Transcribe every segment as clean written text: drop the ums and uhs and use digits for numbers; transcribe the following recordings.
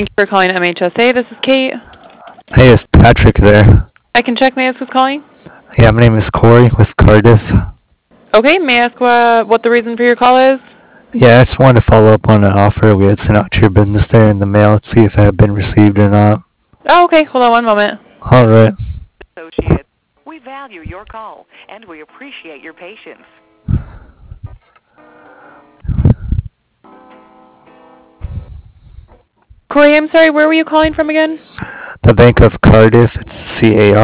Thank you for calling MHSA. This is Kate. Hey, is Patrick there? I can check. May I ask who's calling? Yeah, my name is Corey with Cardiff. Okay, may I ask what the reason for your call is? Yeah, I just wanted to follow up on an offer we had sent out to your business there in the mail to see if it had been received or not. Oh, okay. Hold on one moment. All right. Associates, we value your call and we appreciate your patience. Corey, I'm sorry. Where were you calling from again? The Bank of Cardiff, it's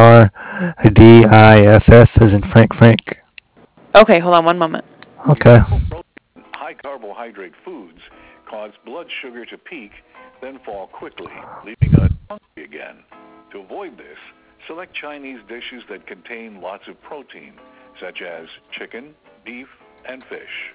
CARDIFF as in Frank. Okay, hold on one moment. Okay. High carbohydrate foods cause blood sugar to peak, then fall quickly, leaving us hungry again. To avoid this, select Chinese dishes that contain lots of protein, such as chicken, beef, and fish.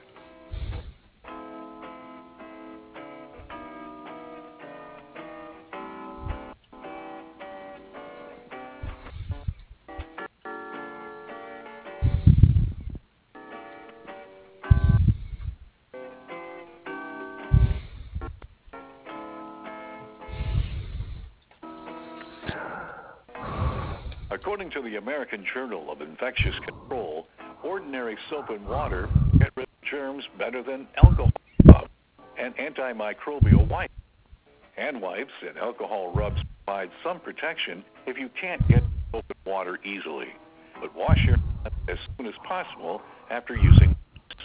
According to the American Journal of Infectious Control, ordinary soap and water get rid of germs better than alcohol rub and antimicrobial wipes. Hand wipes and alcohol rubs provide some protection if you can't get soap and water easily. But wash your hands as soon as possible after using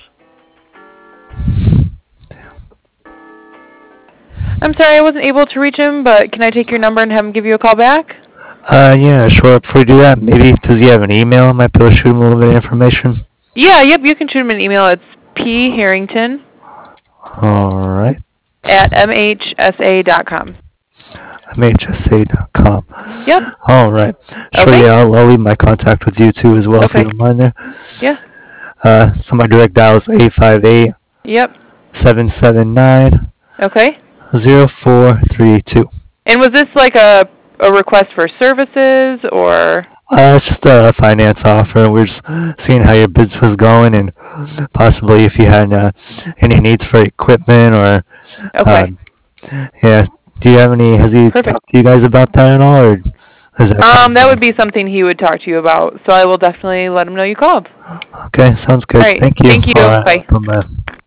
I'm sorry I wasn't able to reach him, but can I take your number and have him give you a call back? Yeah, sure. Before we do that, maybe does he have an email? I might be able to shoot him a little bit of information. Yeah, yep, you can shoot him an email. It's pharrington All right. at mhsa.com. MHSA.com. Yep. All right. Sure, Okay. yeah, I'll leave my contact with you too as well if you Okay. don't mind there. Yeah. So my direct dial is 858 Yep. 779 Okay. 0432. And was this like a request for services or? It's just a finance offer. We're just seeing how your business was going and possibly if you had any needs for equipment or. Okay. Yeah. Do you have any? Has he Perfect. talked to you guys about that at all, or is that? That would be something he would talk to you about. So I will definitely let him know you called. Okay, sounds good. All right. Thank you. Thank you. All right. Bye. Bye-bye.